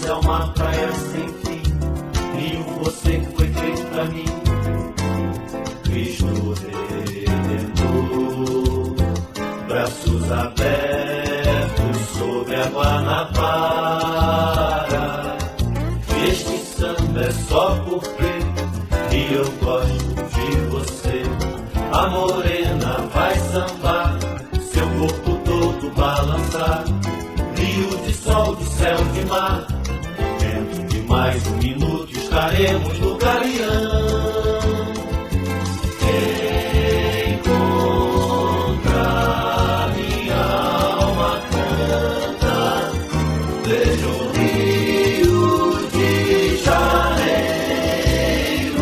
céu, uma praia sem fim. Rio, você que foi feito pra mim. Cristo Redentor, braços abertos sobre a Guanabara. Este samba é só porque eu gosto de você. A morena vai sambar, seu corpo todo balançar. Rio de sol, de céu, de mar. Dentro de mais um minuto estaremos no Galeão. Encontra minha alma canta, vejo o Rio de Janeiro.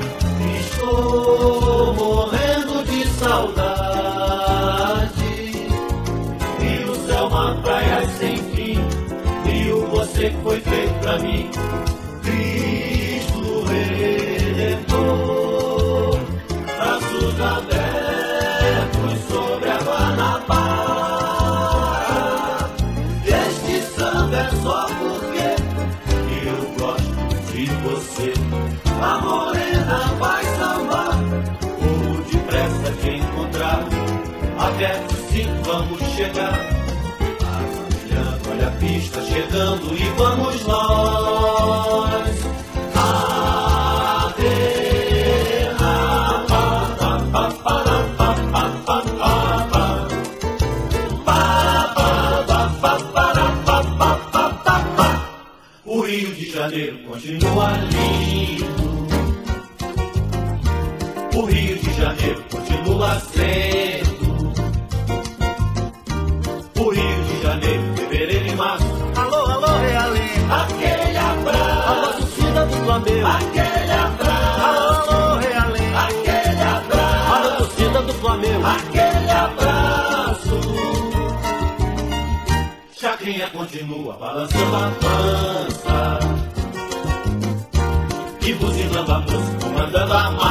Estou morrendo de saudade. Rio, céu, uma praia sem fim. Rio, você que foi feito pra mim. Cristo Redentor, braços abertos sobre a Guanabara. Este samba é só porque eu gosto de você. A morena vai sambar, corro depressa te encontrar. Aberto sim, vamos chegar. Olha a pista chegando e vamos nós. O Rio de Janeiro continua lindo. O Rio de Janeiro continua sendo. O Rio de Janeiro, fevereiro e março. Alô, alô, Realengo. Aquele abraço. Alô, torcida do Flamengo. Aquele abraço. Alô, alô, Realengo. Aquele abraço. Alô, torcida do Flamengo. Aquele abraço. Chacrinha continua balançando a pança e buzinando a música, comandando a marcha.